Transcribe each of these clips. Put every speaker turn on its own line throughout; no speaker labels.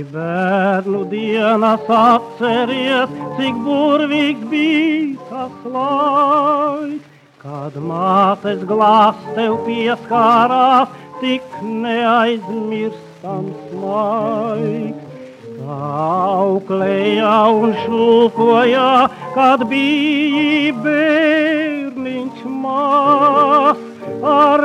bērnu dienas atceries, cik burvīgs bija tas laiks, kad mātes glāzs tev pieskārās, tik neaizmirstams laiks. Tā auklēja un šūpoja, kad biji bērniņš maz, ar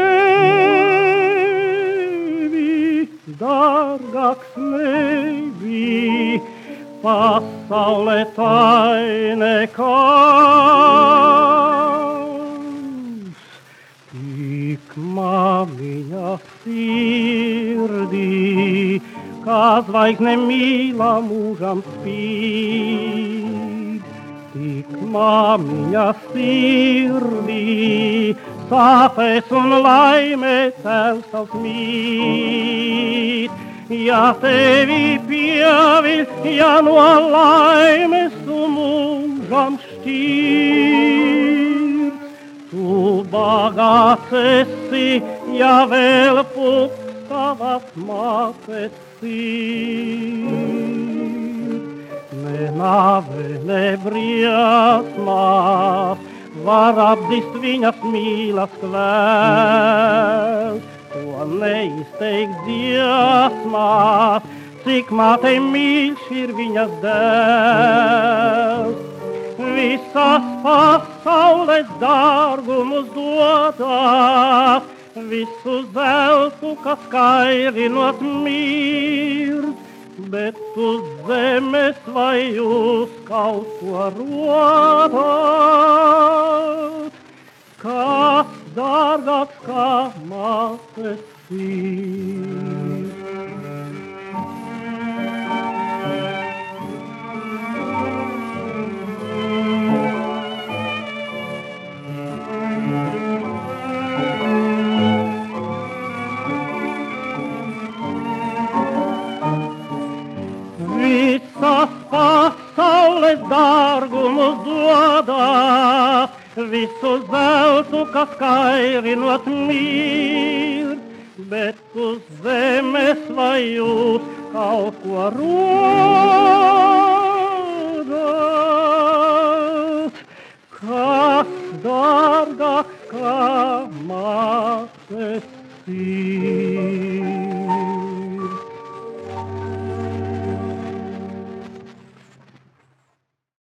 tevi dārgāks nebija pasaulē tai nekas. Tik māmiņa sirdī, kā zvaigzne mīlā mūžam spīd. Tik māmiņa sirdī, sāpēs un laimē tēvs tavs mīt. Ja tevi pieviļ, ja no laimes tu mūžam šķīrt, tu bagāts esi, ja vēl puks tavas mātes sirds. Ne nāve, ne briesmās var apdist viņas mīlas kvēls. To neizteiks dziesmās, cik mātei mīļš ir viņas dēls. Visas pasaules dārgumus dodās, visu zeltu, kas kairinot mirst, bet uz zemes vai uz kaut ko rodot, kas dārgāks kā mātes sirds. Visas pasaules dārgumus dodās, visu zeltu, kas kairinot mirst, bet uz zemes vai uz kaut ko rodot.